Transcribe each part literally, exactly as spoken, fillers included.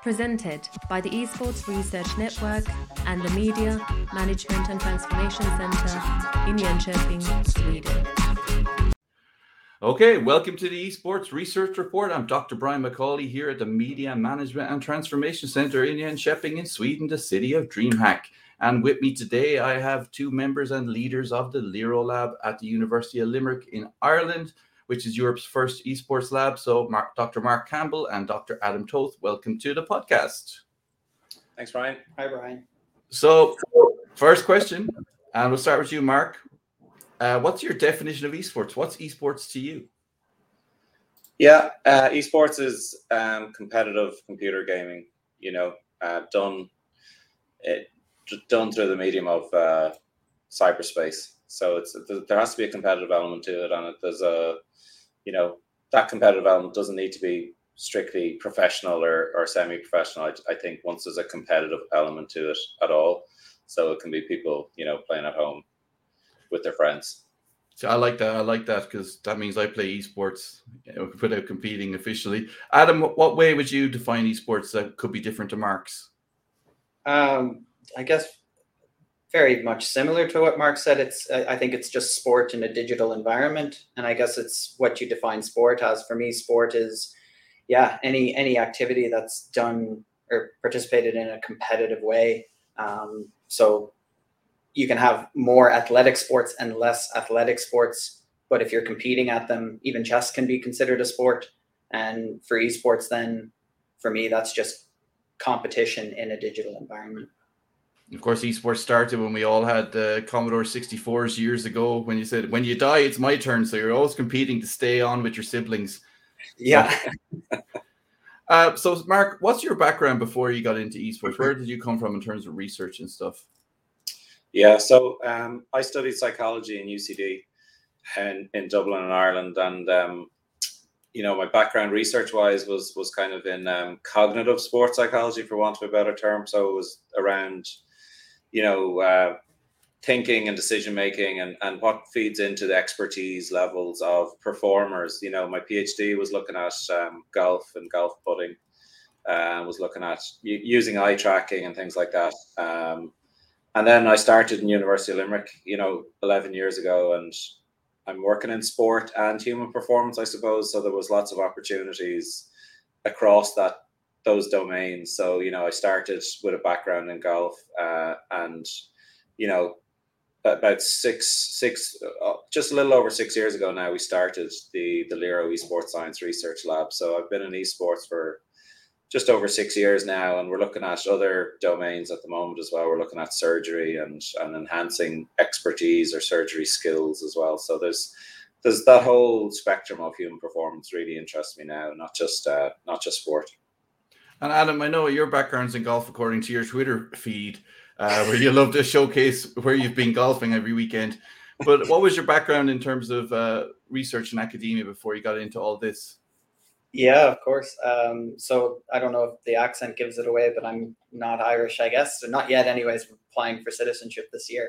Presented by the Esports Research Network and the Media, Management and Transformation Center in Jönköping, Sweden. Okay, welcome to the Esports Research Report. I'm Doctor Brian McCauley here at the Media, Management and Transformation Center in Jönköping in Sweden, the city of DreamHack. And with me today, I have two members and leaders of the Lero Lab at the University of Limerick in Ireland, which is Europe's first esports lab. So Mark, Doctor Mark Campbell and Doctor Adam Toth, welcome to the podcast. Thanks, Brian. Hi, Brian. So first question, and we'll start with you, Mark. Uh, what's your definition of esports? What's esports to you? Yeah, uh, esports is um, competitive computer gaming, you know, uh, done, it, done through the medium of uh, cyberspace. So it's there has to be a competitive element to it, and it, there's a, you know, that competitive element doesn't need to be strictly professional or, or semi-professional. I, I think once there's a competitive element to it at all, so it can be people, you know, playing at home with their friends. So I like that. I like that because that means I play esports, you know, without competing officially. Adam, what way would you define esports that could be different to Mark's? Um, I guess very much similar to what Mark said. It's I think it's just sport in a digital environment, and I guess it's what you define sport as. For me, sport is, yeah, any any activity that's done or participated in a competitive way. Um, so you can have more athletic sports and less athletic sports, but if you're competing at them, even chess can be considered a sport. And for esports, then for me, that's just competition in a digital environment. Of course, esports started when we all had the Commodore sixty-fours years ago, when you said, when you die, it's my turn. So you're always competing to stay on with your siblings. Yeah. So, uh, so Mark, what's your background before you got into esports? Where did you come from in terms of research and stuff? Yeah, so um, I studied psychology in U C D and in Dublin in Ireland, and um, you know, my background research-wise was was kind of in um, cognitive sports psychology, for want of a better term. So it was around, you know, uh, thinking and decision making, and and what feeds into the expertise levels of performers. You know, my PhD was looking at um, golf and golf putting, and uh, was looking at u- using eye tracking and things like that. Um, And then I started in University of Limerick, you know, eleven years ago, and I'm working in sport and human performance, I suppose. So there was lots of opportunities across that those domains. So, you know, I started with a background in golf, uh, and, you know, about six, six, uh, just a little over six years ago now, we started the the Lero Esports Science Research Lab. So I've been in esports for just over six years now, and we're looking at other domains at the moment as well. We're looking at surgery and, and enhancing expertise or surgery skills as well. So there's there's that whole spectrum of human performance really interests me now, not just uh, not just sport. And Adam, I know your background's in golf, according to your Twitter feed, uh, where you love to showcase where you've been golfing every weekend. But what was your background in terms of uh, research and academia before you got into all this? Yeah, of course. Um, so I don't know if the accent gives it away, but I'm not Irish, I guess. So not yet anyways, applying for citizenship this year.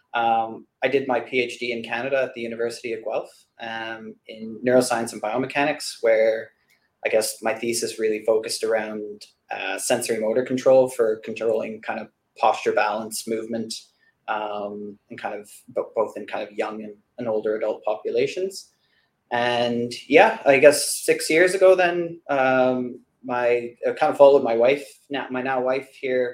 Um, I did my PhD in Canada at the University of Guelph um, in neuroscience and biomechanics, where I guess my thesis really focused around uh, sensory motor control for controlling kind of posture, balance, movement, um, and kind of both in kind of young and, and older adult populations. And yeah, I guess six years ago, then um, my I kind of followed my wife, now my now wife here,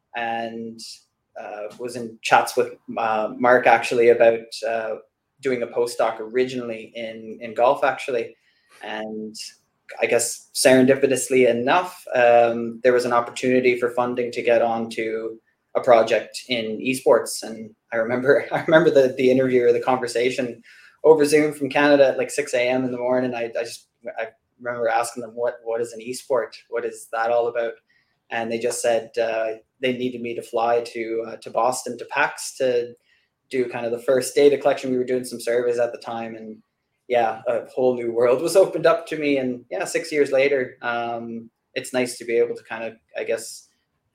and uh, was in chats with uh, Mark actually about uh, doing a postdoc originally in in golf actually, and I guess serendipitously enough, um, there was an opportunity for funding to get onto a project in esports, and I remember I remember the the interview or the conversation over Zoom from Canada at like six a.m. in the morning. I, I just I remember asking them what what is an esport, what is that all about, and they just said uh, they needed me to fly to uh, to Boston to PAX to do kind of the first data collection. We were doing some surveys at the time, and yeah, a whole new world was opened up to me. And yeah, six years later, um, it's nice to be able to kind of I guess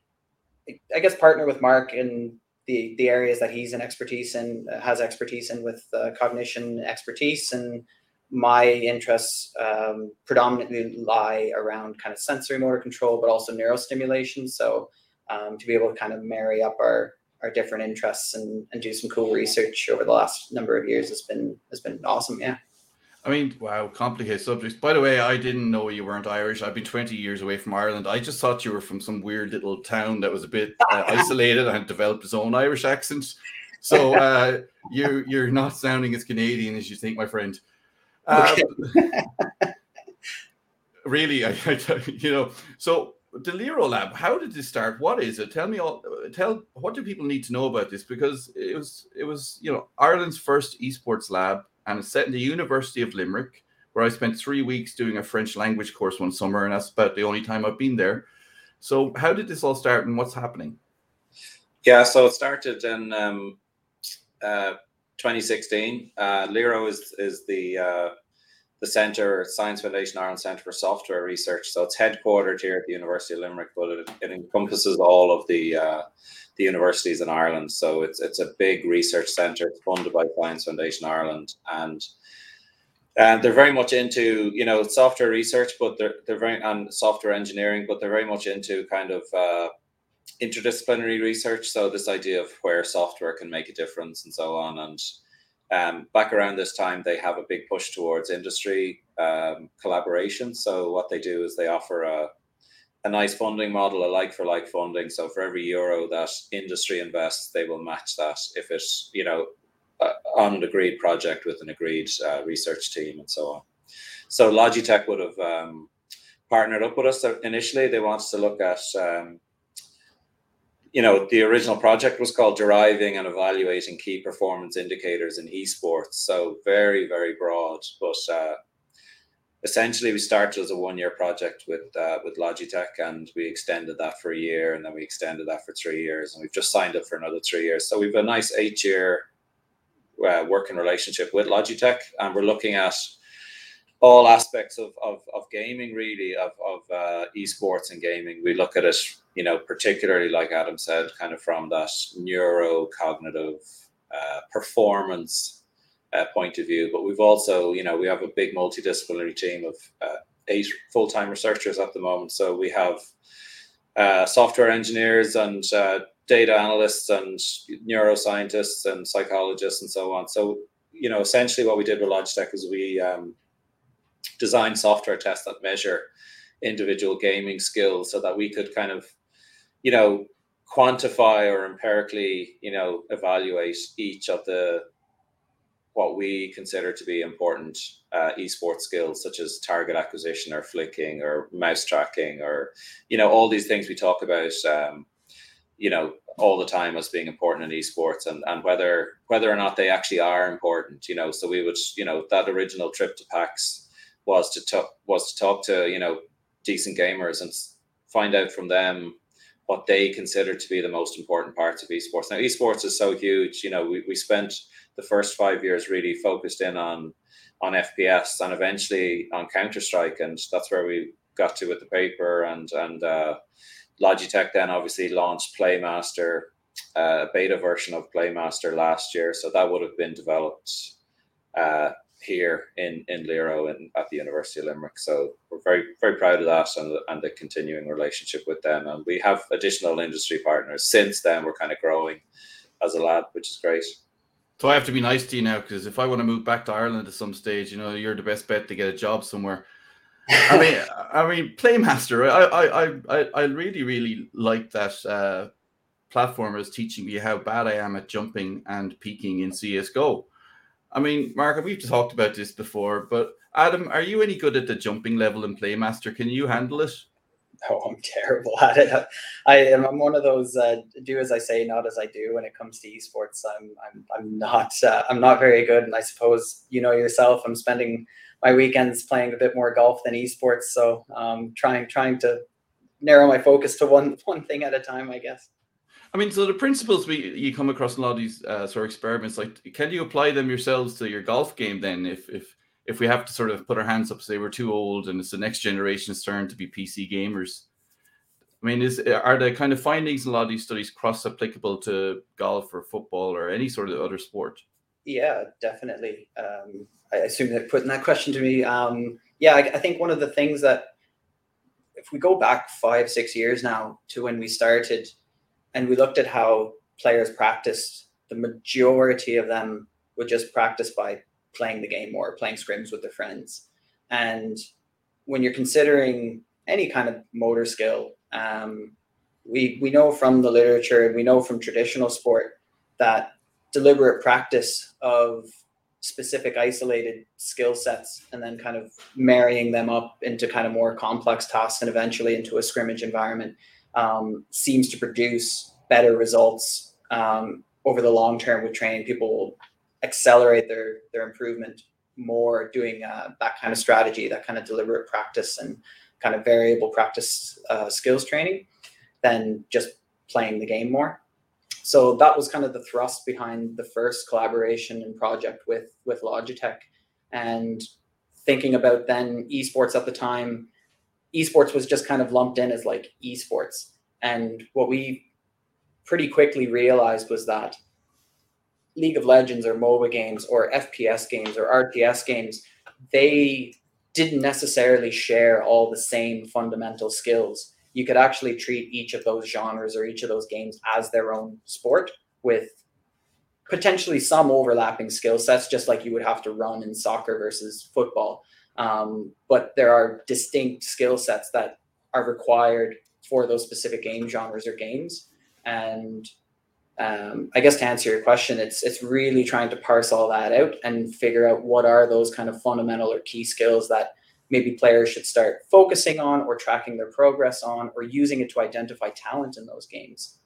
I guess partner with Mark and the the areas that he's an expertise in, uh, has expertise in with uh, cognition expertise, and my interests um, predominantly lie around kind of sensory motor control, but also neurostimulation. So um, to be able to kind of marry up our our different interests and, and do some cool research over the last number of years has been has been awesome. Yeah. I mean, wow, complicated subjects. By the way, I didn't know you weren't Irish. I've been twenty years away from Ireland. I just thought you were from some weird little town that was a bit uh, isolated and had developed its own Irish accent. So uh, you, you're not sounding as Canadian as you think, my friend. Um, okay. Really, I, I, you know, so the Lero Lab, how did this start? What is it? Tell me all, tell, what do people need to know about this? Because it was, it was, you know, Ireland's first esports lab, and it's set in the University of Limerick, where I spent three weeks doing a French language course one summer, and that's about the only time I've been there. So how did this all start and what's happening? Yeah, so it started in um, uh, twenty sixteen. Uh, Lero is, is the, uh, the Centre, Science Foundation Ireland Centre for Software Research. So it's headquartered here at the University of Limerick, but it, it encompasses all of the uh, the universities in Ireland. So it's it's a big research centre. It's funded by Science Foundation Ireland, and and they're very much into, you know, software research, but they're they're very and software engineering, but they're very much into kind of uh, interdisciplinary research. So this idea of where software can make a difference and so on. And Um, back around this time, they have a big push towards industry um, collaboration. So what they do is they offer a, a nice funding model, a like-for-like funding. So for every euro that industry invests, they will match that if it's, you know, uh, on an agreed project with an agreed uh, research team and so on. So Logitech would have um, partnered up with us initially. They wanted to look at um, you know, the original project was called Deriving and Evaluating Key Performance Indicators in Esports. So very, very broad. But uh, essentially, we started as a one-year project with uh, with Logitech, and we extended that for a year, and then we extended that for three years, and we've just signed up for another three years. So we've a nice eight-year uh, working relationship with Logitech, and we're looking at all aspects of, of, of gaming, really, of, of uh, esports and gaming. We look at it, you know, particularly, like Adam said, kind of from that neurocognitive uh, performance uh, point of view. But we've also, you know, we have a big multidisciplinary team of uh, eight full-time researchers at the moment. So we have uh, software engineers and uh, data analysts and neuroscientists and psychologists and so on. So, you know, essentially what we did with Logitech is we um, design software tests that measure individual gaming skills so that we could kind of, you know, quantify or empirically, you know, evaluate each of the, what we consider to be important uh, esports skills, such as target acquisition or flicking or mouse tracking or, you know, all these things we talk about, um, you know, all the time as being important in esports, and, and whether, whether or not they actually are important, you know. So we would, you know, that original trip to PAX was to talk was to talk to, you know, decent gamers and find out from them what they consider to be the most important parts of esports. Now, esports is so huge. You know, we, we spent the first five years really focused in on on F P S and eventually on Counter-Strike, and that's where we got to with the paper. And and uh, Logitech then obviously launched Playmaster, a uh, beta version of Playmaster last year. So that would have been developed uh, here in in Lero and at the University of Limerick. So we're very very proud of that and and the continuing relationship with them, and we have additional industry partners since then. We're kind of growing as a lab, which is great. So I have to be nice to you now, because if I want to move back to Ireland at some stage, you know, you're the best bet to get a job somewhere. I mean, I mean, Playmaster. I I I I really really like that uh, platform is teaching me how bad I am at jumping and peaking in C S G O. I mean, Mark, we've talked about this before, but Adam, are you any good at the jumping level in Playmaster? Can you handle it? Oh, I'm terrible at it. I am I'm one of those uh, do as I say, not as I do when it comes to esports. I'm I'm I'm not uh, I'm not very good, and I suppose you know yourself. I'm spending my weekends playing a bit more golf than esports, so um, trying trying to narrow my focus to one one thing at a time, I guess. I mean, so the principles we you come across in a lot of these uh, sort of experiments, like, can you apply them yourselves to your golf game then? If if if we have to sort of put our hands up, say we're too old and it's the next generation's turn to be P C gamers. I mean, is are the kind of findings in a lot of these studies cross applicable to golf or football or any sort of other sport? Yeah, definitely. Um, I assume they're putting that question to me. Um, yeah, I, I think one of the things that, if we go back five, six years now to when we started and we looked at how players practiced, the majority of them would just practice by playing the game more, playing scrims with their friends. And when you're considering any kind of motor skill, um, we, we know from the literature and we know from traditional sport that deliberate practice of specific isolated skill sets and then kind of marrying them up into kind of more complex tasks and eventually into a scrimmage environment um, seems to produce better results um, over the long term with training. People will accelerate their their improvement more doing uh, that kind of strategy, that kind of deliberate practice and kind of variable practice uh, skills training than just playing the game more. So that was kind of the thrust behind the first collaboration and project with, with Logitech. And thinking about then esports at the time, esports was just kind of lumped in as like esports. And what we pretty quickly realized was that League of Legends or MOBA games or F P S games or R T S games, they didn't necessarily share all the same fundamental skills. You could actually treat each of those genres or each of those games as their own sport with potentially some overlapping skill sets, just like you would have to run in soccer versus football. Um, but there are distinct skill sets that are required for those specific game genres or games. And um, I guess to answer your question, it's it's really trying to parse all that out and figure out what are those kind of fundamental or key skills that maybe players should start focusing on or tracking their progress on or using it to identify talent in those games.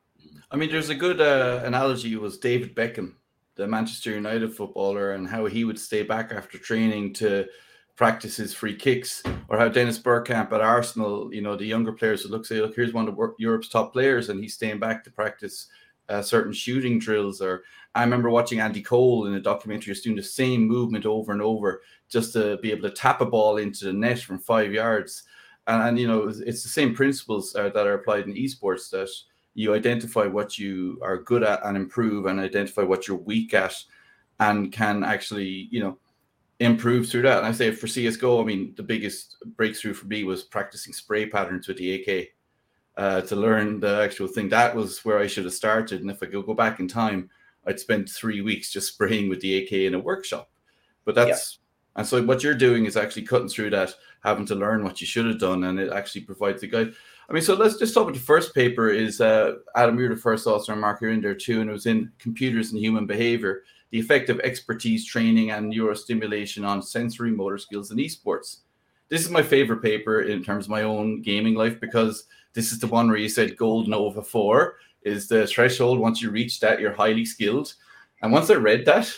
I mean, there's a good uh, analogy was David Beckham, the Manchester United footballer, and how he would stay back after training to practice his free kicks, or how Dennis Bergkamp at Arsenal, you know, the younger players would look, say, look, here's one of Europe's top players, and he's staying back to practice uh, certain shooting drills. Or I remember watching Andy Cole in a documentary, just doing the same movement over and over just to be able to tap a ball into the net from five yards. And, and you know, it's the same principles uh, that are applied in esports, that you identify what you are good at and improve, and identify what you're weak at and can actually, you know, improve through that. And I say for C S G O, I mean, the biggest breakthrough for me was practicing spray patterns with the A K uh, to learn the actual thing. That was where I should have started. And if I could go back in time, I'd spend three weeks just spraying with the A K in a workshop. But that's, yeah. And so what you're doing is actually cutting through that, having to learn what you should have done, and it actually provides the guide. I mean, so let's just start with the first paper. Is uh, Adam, you're the first author, and Mark, you're in there too, and it was in Computers and Human Behavior, the effect of expertise training and neurostimulation on sensory motor skills in esports. This is my favorite paper in terms of my own gaming life, because this is the one where you said Gold Nova four is the threshold. Once you reach that, you're highly skilled. And once I read that,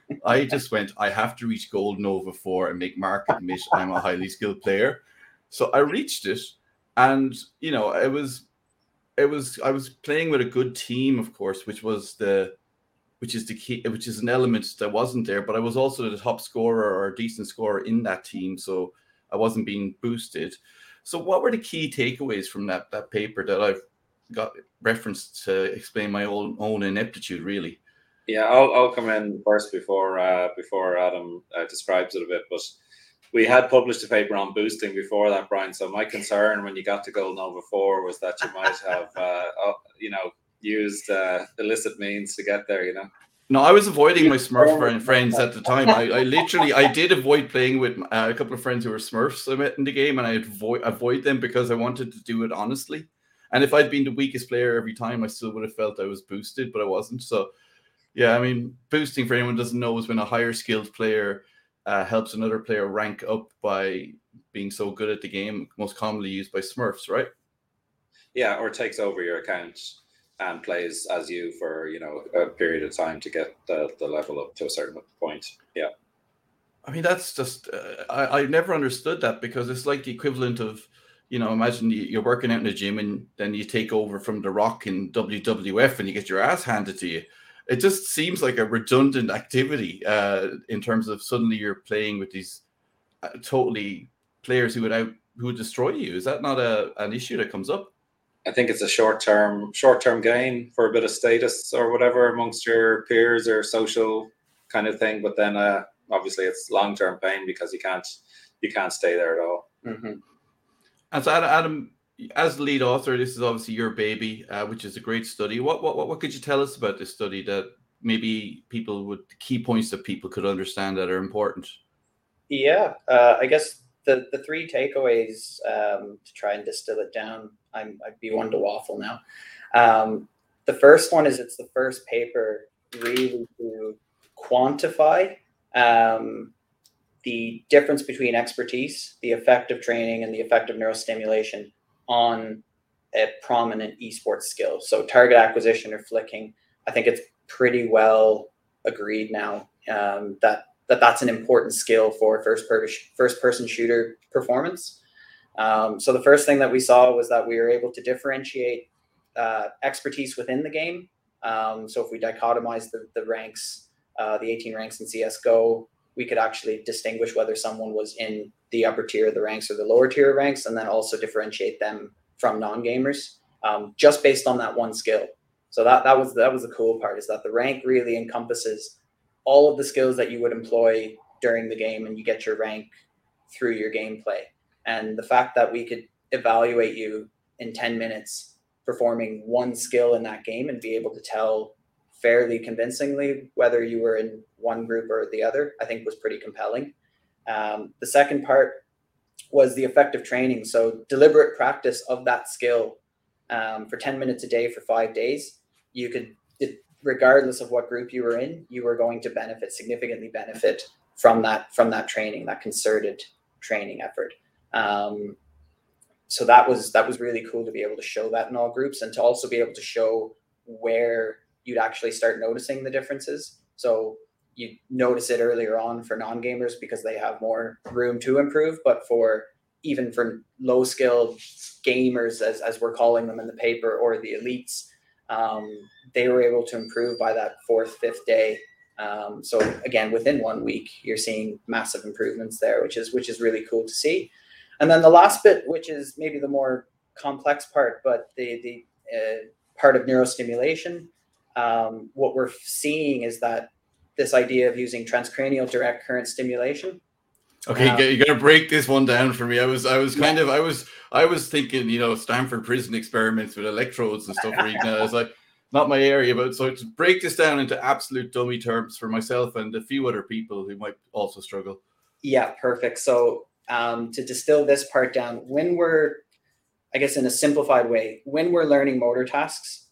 I just went, I have to reach Gold Nova four and make Mark admit I'm a highly skilled player. So I reached it. And, you know, it was, it was, I was playing with a good team, of course, which was the, which is the key, which is an element that wasn't there, but I was also the top scorer or a decent scorer in that team. So I wasn't being boosted. So what were the key takeaways from that, that paper that I've got referenced to explain my own, own ineptitude, really? Yeah, I'll, I'll come in first before, uh, before Adam uh, describes it a bit, but we had published a paper on boosting before that, Brian. So my concern when you got to Gold Nova four was that you might have, uh, you know, used uh, illicit means to get there, you know. No, I was avoiding my Smurf friends at the time. I, I literally, I did avoid playing with uh, a couple of friends who were Smurfs I met in the game, and I avoid avoid them because I wanted to do it honestly. And if I'd been the weakest player every time, I still would have felt I was boosted, but I wasn't. So, yeah, I mean, boosting, for anyone who doesn't know, is when a higher skilled player uh, helps another player rank up by being so good at the game, most commonly used by Smurfs, right? Yeah, or takes over your account and plays as you for, you know, a period of time to get the, the level up to a certain point. Yeah. I mean, that's just, uh, I, I never understood that, because it's like the equivalent of, you know, imagine you're working out in the gym and then you take over from The Rock in W W F and you get your ass handed to you. It just seems like a redundant activity uh, in terms of suddenly you're playing with these uh, totally players who would out, who would destroy you. Is that not a an issue that comes up? I think it's a short-term short-term gain for a bit of status or whatever amongst your peers or social kind of thing. But then uh, obviously it's long-term pain because you can't you can't stay there at all. Mm-hmm. And so Adam, Adam, as the lead author, this is obviously your baby, uh, which is a great study. What, what what could you tell us about this study that maybe people would, key points that people could understand that are important? Yeah, uh, I guess the, the three takeaways, um, to try and distill it down, I'm, I'd be one to waffle now. Um, the first one is it's the first paper really to quantify um, the difference between expertise, the effect of training, and the effect of neurostimulation on a prominent esports skill. So target acquisition or flicking, I think it's pretty well agreed now um, that that that's an important skill for first per- first person shooter performance. Um, so the first thing that we saw was that we were able to differentiate uh, expertise within the game. Um, so if we dichotomize the, the ranks, uh, the eighteen ranks in C S G O, we could actually distinguish whether someone was in the upper tier of the ranks or the lower tier ranks, and then also differentiate them from non-gamers um, just based on that one skill. So that, that was that was the cool part, is that the rank really encompasses all of the skills that you would employ during the game, and you get your rank through your gameplay. And the fact that we could evaluate you in ten minutes performing one skill in that game and be able to tell fairly convincingly whether you were in one group or the other, I think was pretty compelling. Um, the second part was the effect of training. So deliberate practice of that skill um, for ten minutes a day for five days, you could, it, regardless of what group you were in, you were going to benefit, significantly benefit from that, from that training, that concerted training effort. Um, so that was, that was really cool to be able to show that in all groups, and to also be able to show where you'd actually start noticing the differences. So you notice it earlier on for non-gamers because they have more room to improve, but for even for low skilled gamers, as, as we're calling them in the paper, or the elites, um, they were able to improve by that fourth, fifth day. Um, so again, within one week, you're seeing massive improvements there, which is, which is really cool to see. And then the last bit, which is maybe the more complex part, but the, the uh, part of neurostimulation, um, what we're seeing is that this idea of using transcranial direct current stimulation. Okay, um, you got to break this one down for me. I was, I was kind yeah. of, I was, I was thinking, you know, Stanford prison experiments with electrodes and stuff. Reading that, I was like, not my area. But so to break this down into absolute dummy terms for myself and a few other people who might also struggle. Yeah, perfect. So um, to distill this part down, when we're, I guess in a simplified way, when we're learning motor tasks,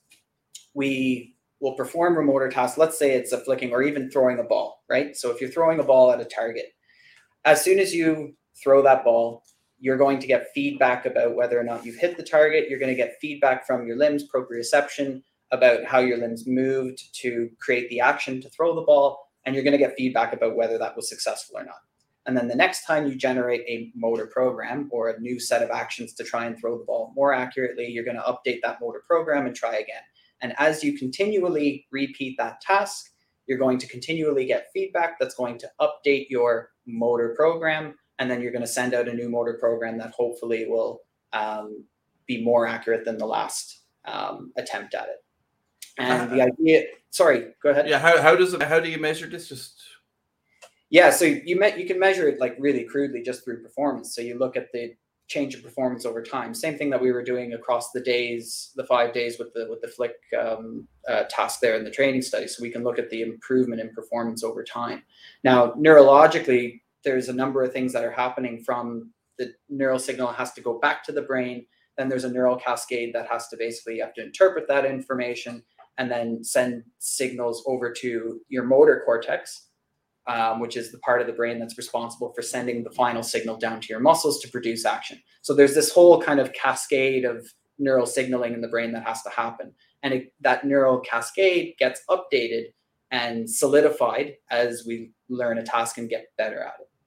we will perform a motor task. Let's say it's a flicking or even throwing a ball, right? So if you're throwing a ball at a target, as soon as you throw that ball, you're going to get feedback about whether or not you've hit the target. You're going to get feedback from your limbs, proprioception, about how your limbs moved to create the action to throw the ball. And you're going to get feedback about whether that was successful or not. And then the next time you generate a motor program or a new set of actions to try and throw the ball more accurately, you're going to update that motor program and try again. And as you continually repeat that task, you're going to continually get feedback that's going to update your motor program. And then you're going to send out a new motor program that hopefully will um, be more accurate than the last um, attempt at it. And the idea, sorry, go ahead. Yeah, how, how does it, how do you measure this? Just Yeah, so you met, you can measure it like really crudely just through performance. So you look at the change of performance over time. Same thing that we were doing across the days, the five days with the with the flick um, uh, task there in the training study. So we can look at the improvement in performance over time. Now, neurologically, there's a number of things that are happening from the neural signal has to go back to the brain. Then there's a neural cascade that has to basically, you have to interpret that information and then send signals over to your motor cortex, Um, which is the part of the brain that's responsible for sending the final signal down to your muscles to produce action. So there's this whole kind of cascade of neural signaling in the brain that has to happen. And it, that neural cascade gets updated and solidified as we learn a task and get better at it.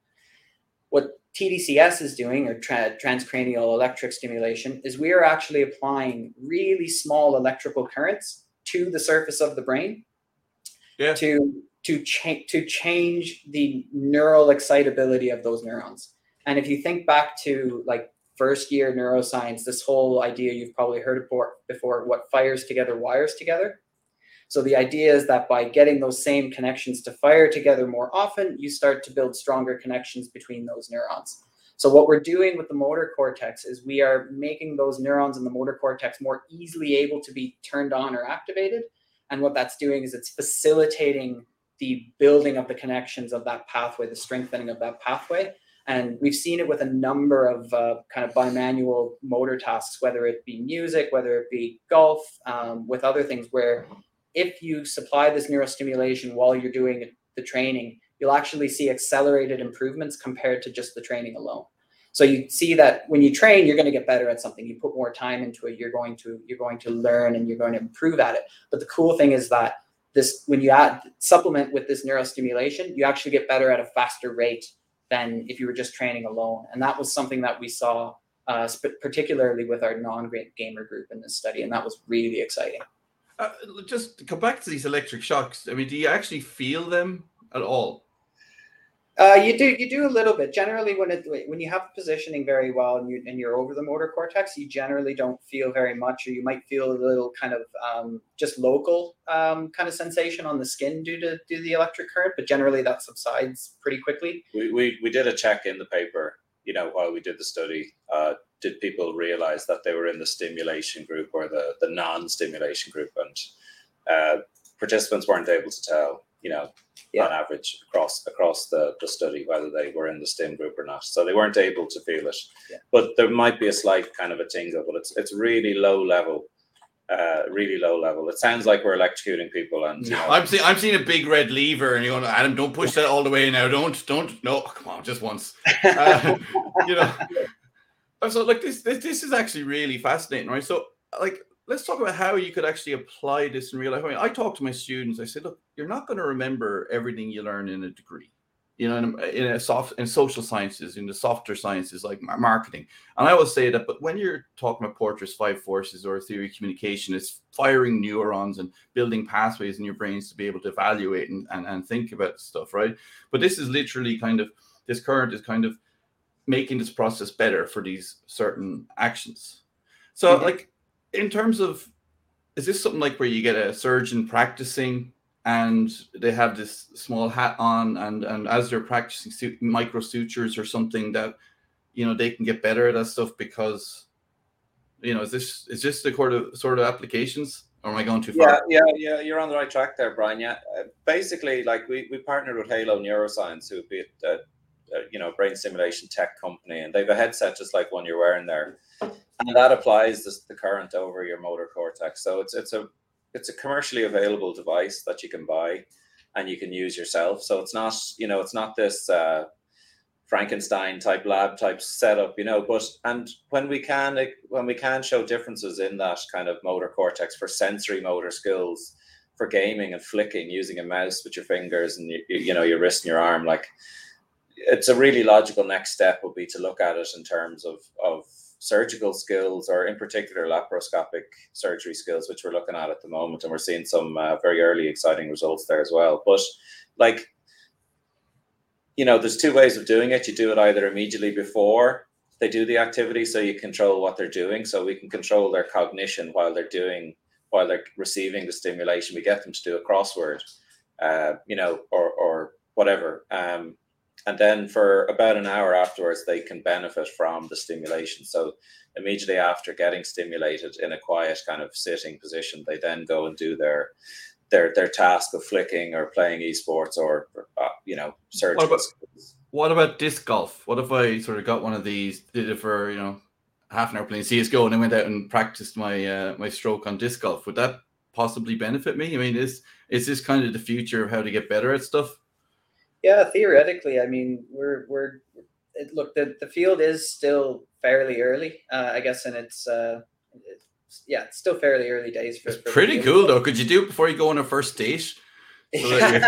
What T D C S is doing, or tra- transcranial electric stimulation, is we are actually applying really small electrical currents to the surface of the brain yeah. to to change to change the neural excitability of those neurons. And if you think back to like first year neuroscience, this whole idea you've probably heard before, before what fires together wires together. So the idea is that by getting those same connections to fire together more often, you start to build stronger connections between those neurons. So what we're doing with the motor cortex is we are making those neurons in the motor cortex more easily able to be turned on or activated. And what that's doing is it's facilitating the building of the connections of that pathway, the strengthening of that pathway. And we've seen it with a number of uh, kind of bimanual motor tasks, whether it be music, whether it be golf, um, with other things, where if you supply this neurostimulation while you're doing the training, you'll actually see accelerated improvements compared to just the training alone. So you see that when you train, you're going to get better at something. You put more time into it, you're going to you're going to learn and you're going to improve at it. But the cool thing is that this, when you add supplement with this neurostimulation, you actually get better at a faster rate than if you were just training alone. And that was something that we saw uh, sp- particularly with our non-great gamer group in this study, and that was really exciting. Uh, just to come back to these electric shocks, I mean, do you actually feel them at all? Uh, you do you do a little bit. Generally, when it when you have the positioning very well and you and you're over the motor cortex, you generally don't feel very much, or you might feel a little kind of um, just local um, kind of sensation on the skin due to due to the electric current. But generally, that subsides pretty quickly. We we we did a check in the paper. You know, while we did the study, uh, did people realize that they were in the stimulation group or the the non-stimulation group, and uh, participants weren't able to tell. You know. Yeah. On average across across the, the study, whether they were in the stim group or not. So they weren't able to feel it. Yeah. But there might be a slight kind of a tingle, but it's it's really low level, uh, really low level. It sounds like we're electrocuting people. And you know, I'm seeing I'm seeing a big red lever, and you're going, Adam, don't push that all the way now. Don't don't no, come on, just once. Uh, you know, so like this this this is actually really fascinating, right? So like. Let's talk about how you could actually apply this in real life. I mean, I talk to my students. I say, look, you're not going to remember everything you learn in a degree, you know, in, in a soft, in social sciences, in the softer sciences like marketing. And I always say that, but when you're talking about Porter's five forces or theory of communication, it's firing neurons and building pathways in your brains to be able to evaluate and, and, and think about stuff, right? But this is literally kind of, this current is kind of making this process better for these certain actions. So mm-hmm. like, in terms of, is this something like where you get a surgeon practicing and they have this small hat on, and, and as they're practicing su- micro sutures or something that, you know, they can get better at that stuff because, you know, is this is this the sort of sort of applications, or am I going too far? Yeah, yeah, yeah. You're on the right track there, Brian. Yeah, uh, basically, like we we partnered with Halo Neuroscience, who would be a, a, a you know brain stimulation tech company, and they have a headset just like one you're wearing there. And that applies this, the current over your motor cortex. So it's it's a it's a commercially available device that you can buy and you can use yourself. So it's not, you know, it's not this uh, Frankenstein type lab type setup, you know. But and when we can like, when we can show differences in that kind of motor cortex for sensory motor skills, for gaming and flicking, using a mouse with your fingers and you, you know your wrist and your arm, like it's a really logical next step would be to look at it in terms of of surgical skills, or in particular laparoscopic surgery skills, which we're looking at at the moment, and we're seeing some uh, very early exciting results there as well. But like, you know, there's two ways of doing it. You do it either immediately before they do the activity, so you control what they're doing, so we can control their cognition while they're doing while they're receiving the stimulation. We get them to do a crossword, uh, you know, or or whatever. Um, And then for about an hour afterwards, they can benefit from the stimulation. So immediately after getting stimulated in a quiet kind of sitting position, they then go and do their their their task of flicking or playing esports or, uh, you know, surgical what about, skills. What about disc golf? What if I sort of got one of these, did it for, you know, half an hour playing C S G O and then went out and practiced my uh, my stroke on disc golf? Would that possibly benefit me? I mean, is is this kind of the future of how to get better at stuff? Yeah, theoretically, I mean, we're we're it, look, the, the field is still fairly early, uh, I guess, and it's uh, it's, yeah, it's still fairly early days. For, it's for pretty cool though. Could you do it before you go on a first date? So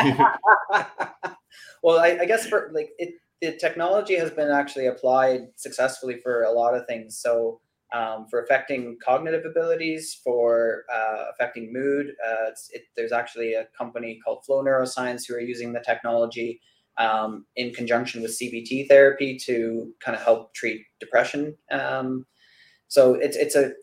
well, I, I guess for like it, the technology has been actually applied successfully for a lot of things. So. Um, for affecting cognitive abilities, for uh, affecting mood. Uh, it's, it, there's actually a company called Flow Neuroscience who are using the technology um, in conjunction with C B T therapy to kind of help treat depression. Um, so it's it's a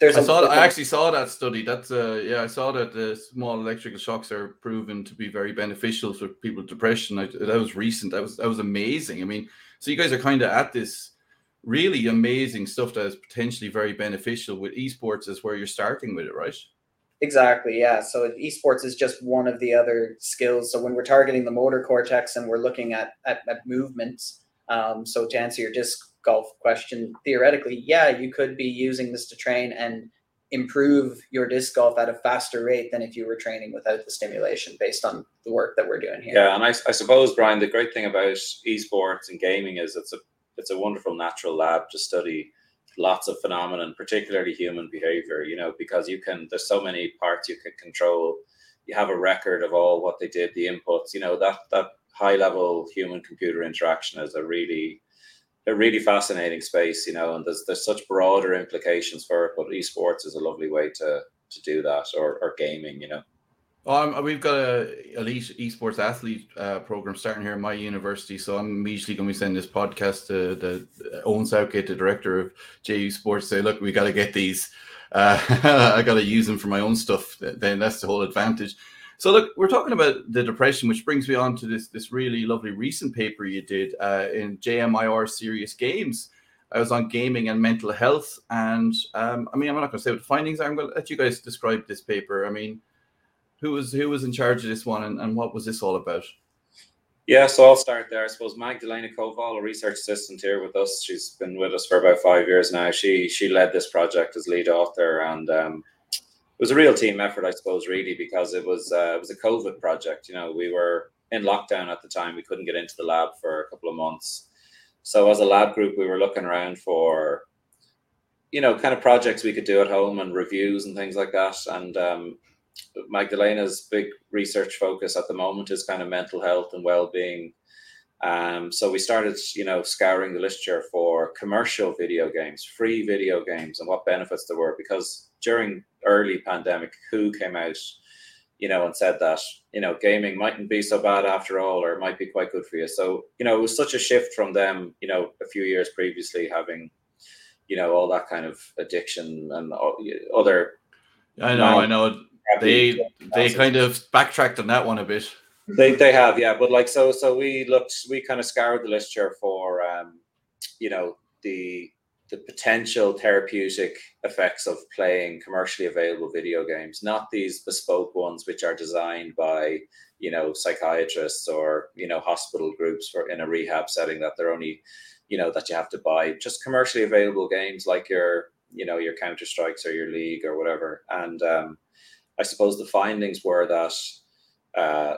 there's I a, saw. there's I a- actually saw that study. That's uh, yeah, I saw that the small electrical shocks are proven to be very beneficial for people with depression. I, that was recent. That was that was amazing. I mean, so you guys are kind of at this really amazing stuff that is potentially very beneficial with esports. Is where you're starting with it, right? Exactly, yeah. So esports is just one of the other skills. So when we're targeting the motor cortex and we're looking at at, at movements, um, so to answer your disc golf question, theoretically, yeah, you could be using this to train and improve your disc golf at a faster rate than if you were training without the stimulation, based on the work that we're doing here. Yeah, and I, I suppose, Brian, the great thing about esports and gaming is it's a it's a wonderful natural lab to study lots of phenomena, particularly human behavior, you know, because you can, there's so many parts you can control. You have a record of all what they did, the inputs, you know, that that high level human computer interaction is a really a really fascinating space, you know, and there's there's such broader implications for it, but esports is a lovely way to to do that, or or gaming, you know. Um, we've got a elite esports athlete uh, program starting here at my university, so I'm immediately going to be sending this podcast to the Owen Southgate, the director of J U Sports. Say, look, we got to get these. Uh, I got to use them for my own stuff. Then that's the whole advantage. So, look, we're talking about the depression, which brings me on to this this really lovely recent paper you did uh, in J M I R Serious Games. I was on gaming and mental health, and um, I mean, I'm not going to say what the findings are. I'm going to let you guys describe this paper. I mean, Who was who was in charge of this one, and, and what was this all about? Yeah, so I'll start there. I suppose Magdalena Koval, a research assistant here with us, she's been with us for about five years now. She she led this project as lead author, and um, it was a real team effort, I suppose, really, because it was uh, it was a COVID project. You know, we were in lockdown at the time. We couldn't get into the lab for a couple of months. So as a lab group, we were looking around for, you know, kind of projects we could do at home and reviews and things like that. And um, Magdalena's big research focus at the moment is kind of mental health and well-being. Um, so we started, you know, scouring the literature for commercial video games, free video games, and what benefits there were. Because during early pandemic, W H O came out, you know, and said that, you know, gaming mightn't be so bad after all, or it might be quite good for you. So, you know, it was such a shift from them, you know, a few years previously having, you know, all that kind of addiction and other. I know, I know. They they kind of backtracked on that one a bit. They they have, yeah, but like so so we looked, we kind of scoured the literature for um, you know, the the potential therapeutic effects of playing commercially available video games, not these bespoke ones which are designed by, you know, psychiatrists or, you know, hospital groups for in a rehab setting, that they're only, you know, that you have to buy. Just commercially available games like your, you know, your Counter Strikes or your League or whatever. And um, I suppose the findings were that uh,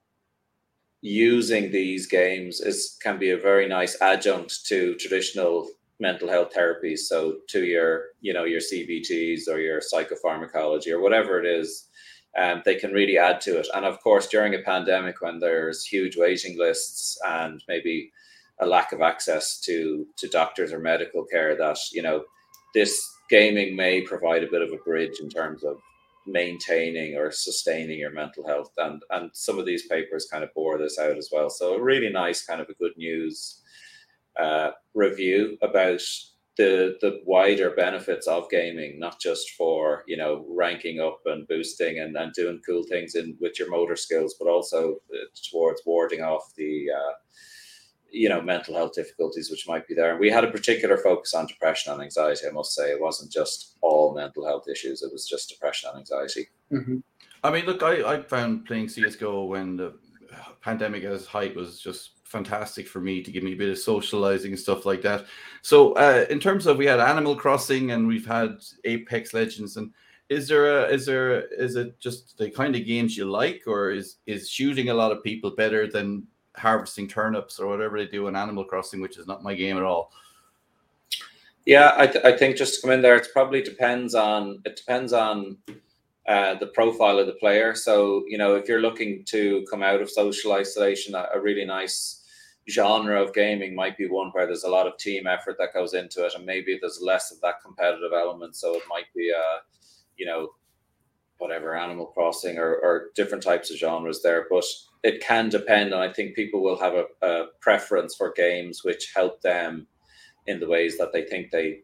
using these games is can be a very nice adjunct to traditional mental health therapies. So to your, you know, your C B Ts or your psychopharmacology or whatever it is, um, they can really add to it. And of course, during a pandemic, when there's huge waiting lists and maybe a lack of access to to doctors or medical care, that, you know, this gaming may provide a bit of a bridge in terms of maintaining or sustaining your mental health. And and some of these papers kind of bore this out as well. So a really nice kind of a good news uh, review about the the wider benefits of gaming, not just for, you know, ranking up and boosting and, and doing cool things in with your motor skills, but also towards warding off the uh, you know, mental health difficulties which might be there. And we had a particular focus on depression and anxiety, I must say. It wasn't just all mental health issues, it was just depression and anxiety. Mm-hmm. I mean, look, I, I found playing C S G O when the pandemic at its height was just fantastic for me, to give me a bit of socializing and stuff like that. So uh, in terms of, we had Animal Crossing and we've had Apex Legends, and is there a, is there, is it just the kind of games you like, or is, is shooting a lot of people better than harvesting turnips or whatever they do in Animal Crossing, which is not my game at all? Yeah, I, th- I think just to come in there, it probably depends on, it depends on uh, the profile of the player. So, you know, if you're looking to come out of social isolation, a, a really nice genre of gaming might be one where there's a lot of team effort that goes into it, and maybe there's less of that competitive element. So it might be a, you know, whatever, Animal Crossing or, or different types of genres there. But it can depend, and I think people will have a, a preference for games which help them in the ways that they think they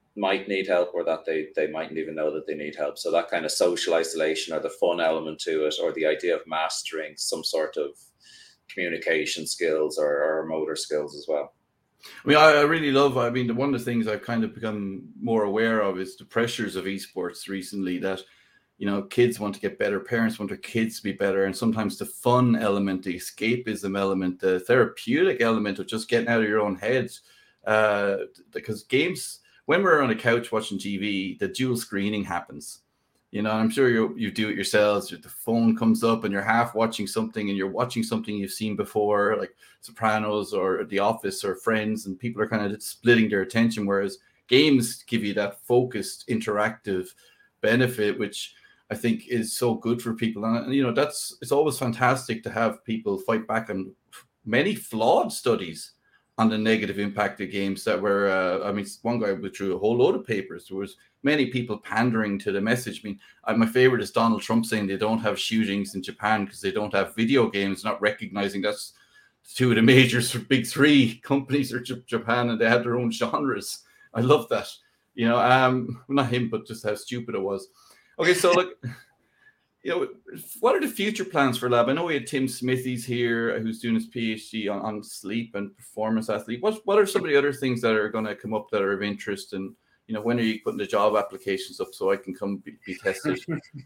might need help, or that they they mightn't even know that they need help. So that kind of social isolation, or the fun element to it, or the idea of mastering some sort of communication skills or, or motor skills as well. I mean, I, I really love, I mean, one of the things I've kind of become more aware of is the pressures of esports recently, that, you know, kids want to get better, parents want their kids to be better. And sometimes the fun element, the escapism element, the therapeutic element of just getting out of your own head. Uh, because games, when we're on a couch watching T V, the dual screening happens. You know, I'm sure you you do it yourselves. The phone comes up and you're half watching something, and you're watching something you've seen before, like Sopranos or The Office or Friends, and people are kind of splitting their attention. Whereas games give you that focused, interactive benefit, which I think is so good for people. And, you know, that's, it's always fantastic to have people fight back on many flawed studies on the negative impact of games that were, uh, I mean, one guy withdrew a whole load of papers. There was many people pandering to the message. I mean, uh, my favorite is Donald Trump saying they don't have shootings in Japan because they don't have video games, not recognizing that's two of the major big three companies are J- Japan, and they have their own genres. I love that. You know, um, not him, but just how stupid it was. Okay, so look, you know, what are the future plans for Lab? I know we had Tim Smithies here, who's doing his PhD on, on sleep and performance athlete. What what are some of the other things that are going to come up that are of interest? And, you know, when are you putting the job applications up so I can come be, be tested?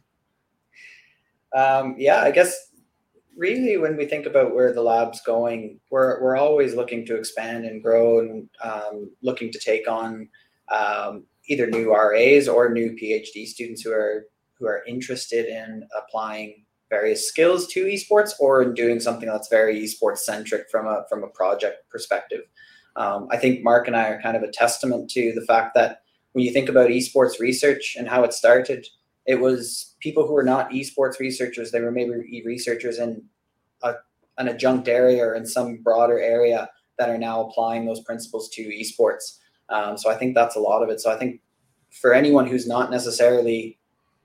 um, yeah, I guess really when we think about where the lab's going, we're we're always looking to expand and grow, and um, looking to take on um, either new R As or new PhD students who are who are interested in applying various skills to esports, or in doing something that's very esports centric from a from a project perspective. Um, I think Mark and I are kind of a testament to the fact that when you think about esports research and how it started, it was people who were not esports researchers. They were maybe researchers in a, an adjunct area or in some broader area that are now applying those principles to esports. Um, so I think that's a lot of it. So I think for anyone who's not necessarily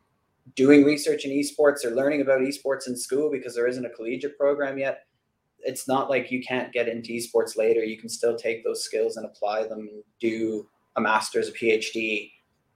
doing research in esports or learning about esports in school, because there isn't a collegiate program yet, it's not like you can't get into esports later. You can still take those skills and apply them and do a master's, a PhD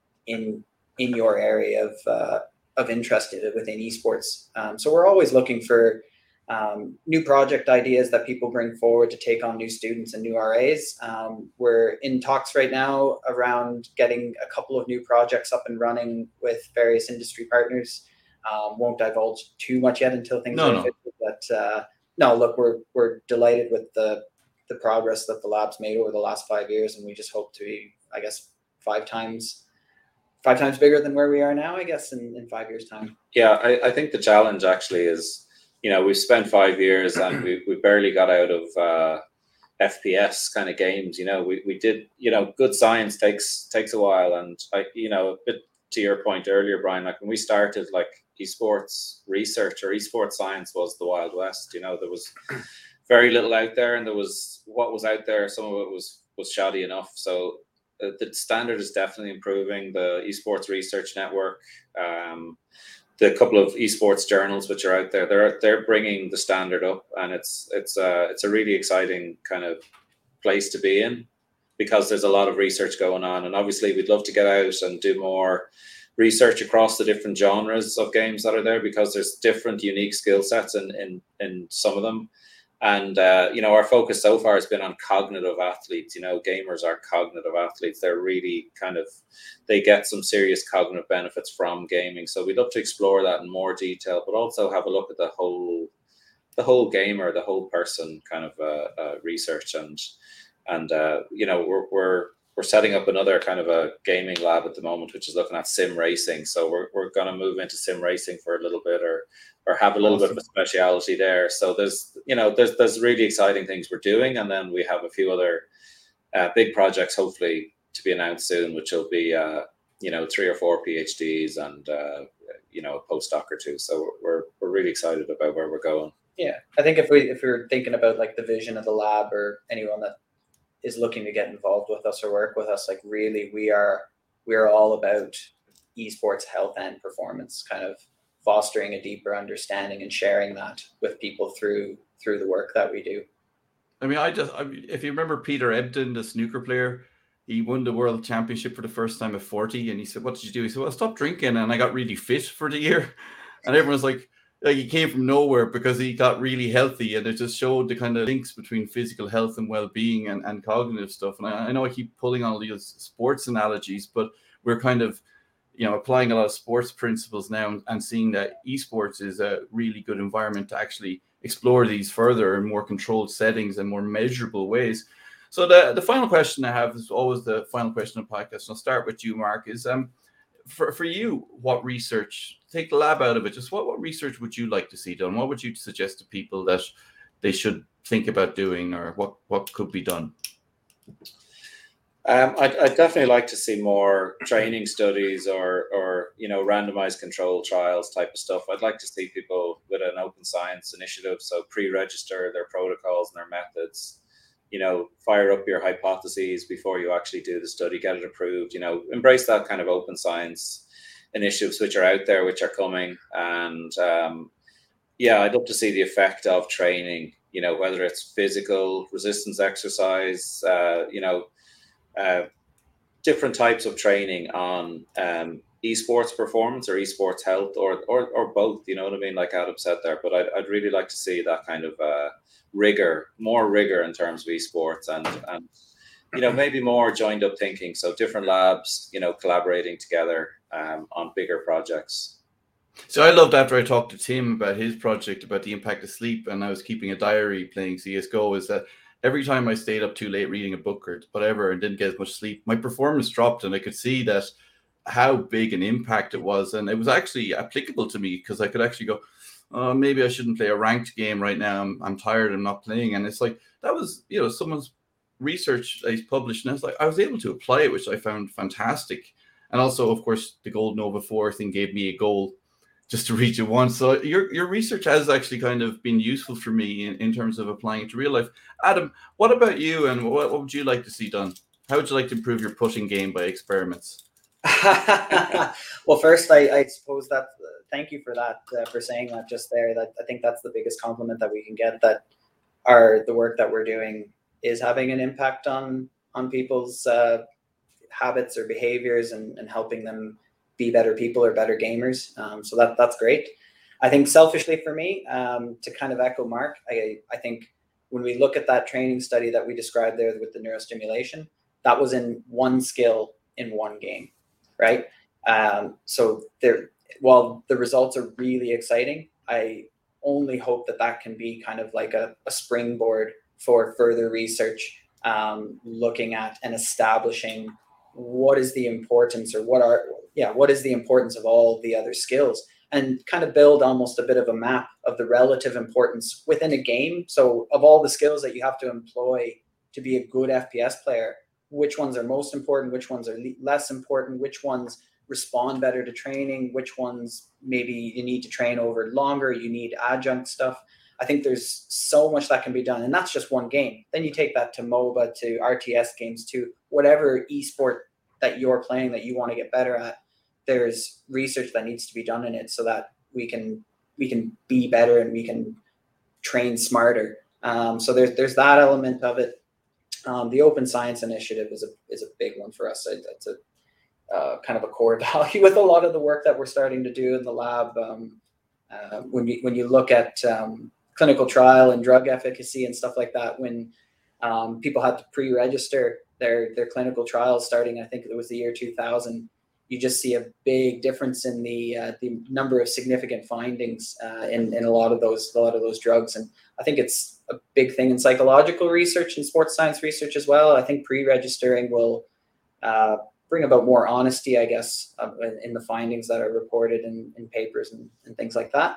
in in your area of uh, of interest within esports. Um, so we're always looking for um, new project ideas that people bring forward to take on new students and new R As. Um, we're in talks right now around getting a couple of new projects up and running with various industry partners. Um, won't divulge too much yet until things no, are no. official, but uh, no, look, we're we're delighted with the the progress that the lab's made over the last five years, and we just hope to be, I guess, five times five times bigger than where we are now, I guess, in, in five years' time. Yeah, I, I think the challenge actually is, you know, we've spent five years and we we barely got out of uh, F P S kind of games. You know, we, we did, you know, good science takes takes a while, and I, you know, a bit to your point earlier, Brian, like when we started, like esports research or esports science was the Wild West. You know, there was very little out there, and there was what was out there. Some of it was was shoddy enough. So uh, the standard is definitely improving. The Esports Research Network, um, the couple of esports journals which are out there, they're they're bringing the standard up, and it's it's uh, it's a really exciting kind of place to be in, because there's a lot of research going on, and obviously we'd love to get out and do more research across the different genres of games that are there, because there's different unique skill sets in in, in some of them. And uh, you know, our focus so far has been on cognitive athletes. You know, gamers are cognitive athletes. They're really kind of, they get some serious cognitive benefits from gaming. So we'd love to explore that in more detail, but also have a look at the whole the whole gamer, the whole person kind of uh, uh, research. And And, uh, you know, we're, we're, we're setting up another kind of a gaming lab at the moment, which is looking at sim racing. So we're, we're going to move into sim racing for a little bit, or, or have a little awesome. bit of a speciality there. So there's, you know, there's, there's really exciting things we're doing. And then we have a few other uh, big projects, hopefully to be announced soon, which will be, uh, you know, three or four PhDs and, uh, you know, a postdoc or two. So we're, we're really excited about where we're going. Yeah. I think if we, if we were thinking about like the vision of the lab, or anyone that is looking to get involved with us or work with us, like really we are we're all about esports health and performance, kind of fostering a deeper understanding and sharing that with people through through the work that we do. I mean, I just I mean, if you remember Peter Ebdon, the snooker player, he won the world championship for the first time at forty, and he said, "What did you do?" He said, "Well, I stopped drinking and I got really fit for the year." And everyone's like, like he came from nowhere because he got really healthy, and it just showed the kind of links between physical health and well-being and, and cognitive stuff. And I, I know I keep pulling on all these sports analogies, but we're kind of, you know, applying a lot of sports principles now and, and seeing that esports is a really good environment to actually explore these further in more controlled settings and more measurable ways. So the, the final question I have is always the final question of the podcast. And I'll start with you, Mark, is um, for, for you, what research, take the lab out of it, just what, what research would you like to see done? What would you suggest to people that they should think about doing, or what, what could be done? Um, I'd, I'd definitely like to see more training studies or, or, you know, randomized control trials type of stuff. I'd like to see people with an open science initiative, so pre-register their protocols and their methods, you know, fire up your hypotheses before you actually do the study, get it approved, you know, embrace that kind of open science initiatives which are out there, which are coming. And um, yeah, I'd love to see the effect of training, you know, whether it's physical resistance exercise, uh, you know, Uh, different types of training on um, esports performance or esports health, or, or or both, you know what I mean, like Adam said there. But I'd, I'd really like to see that kind of uh, rigor, more rigor in terms of esports, and, and, you know, maybe more joined up thinking. So different labs, you know, collaborating together um, on bigger projects. So I loved after I talked to Tim about his project about the impact of sleep, and I was keeping a diary playing C S G O, is that every time I stayed up too late reading a book or whatever and didn't get as much sleep, my performance dropped, and I could see that how big an impact it was. And it was actually applicable to me because I could actually go, oh, maybe I shouldn't play a ranked game right now. I'm, I'm tired. I'm not playing. And it's like, that was, you know, someone's research that he's published. And I was like, I was able to apply it, which I found fantastic. And also, of course, the Gold Nova four thing gave me a goal just to reach it once. So your your research has actually kind of been useful for me in, in terms of applying it to real life. Adam, what about you, and what, what would you like to see done? How would you like to improve your putting game by experiments? Well, first, I, I suppose that, uh, thank you for that, uh, for saying that just there. That I think that's the biggest compliment that we can get, that our the work that we're doing is having an impact on on people's uh, habits or behaviors, and, and helping them be better people or better gamers. Um, so that that's great. I think selfishly for me, um, to kind of echo Mark, I, I think when we look at that training study that we described there with the neurostimulation, that was in one skill in one game, right? Um, so there, while the results are really exciting, I only hope that that can be kind of like a, a springboard for further research, um, looking at and establishing what is the importance, or what are, yeah, what is the importance of all the other skills, and kind of build almost a bit of a map of the relative importance within a game. So of all the skills that you have to employ to be a good F P S player, which ones are most important, which ones are less important, which ones respond better to training, which ones maybe you need to train over longer, you need adjunct stuff. I think there's so much that can be done, and that's just one game. Then you take that to MOBA, to R T S games, to whatever esport that you're playing that you want to get better at. There's research that needs to be done in it so that we can we can be better and we can train smarter. Um, so there's there's that element of it. Um, the Open Science Initiative is a is a big one for us. It's a uh, kind of a core value with a lot of the work that we're starting to do in the lab. Um, uh, when you when you look at um, clinical trial and drug efficacy and stuff like that, when um, people had to pre-register their their clinical trials starting, I think it was the year two thousand, you just see a big difference in the uh, the number of significant findings uh, in in a lot of those a lot of those drugs. And I think it's a big thing in psychological research and sports science research as well. I think pre-registering will uh, bring about more honesty, I guess, uh, in the findings that are reported in, in papers and, and things like that.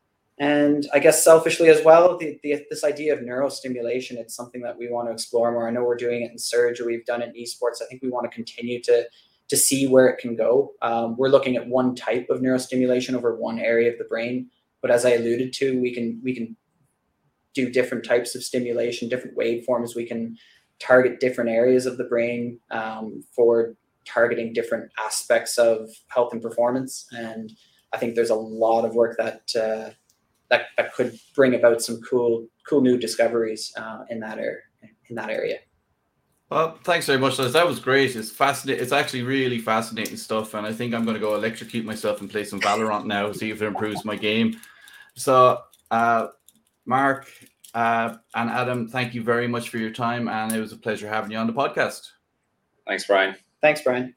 And I guess selfishly as well, the, the, this idea of neurostimulation, it's something that we want to explore more. I know we're doing it in Surge, or we've done it in esports. I think we want to continue to, to see where it can go. Um, we're looking at one type of neurostimulation over one area of the brain. But as I alluded to, we can we can do different types of stimulation, different waveforms. We can target different areas of the brain um, for targeting different aspects of health and performance. And I think there's a lot of work that uh, that, that could bring about some cool cool new discoveries uh, in that area. In that area. Well, thanks very much, Les. That was great. It's fascinating. It's actually really fascinating stuff, and I think I'm going to go electrocute myself and play some Valorant now, see if it improves my game. So, uh, Mark uh, and Adam, thank you very much for your time, and it was a pleasure having you on the podcast. Thanks, Brian. Thanks, Brian.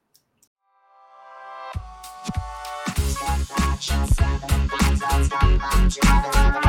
Seven,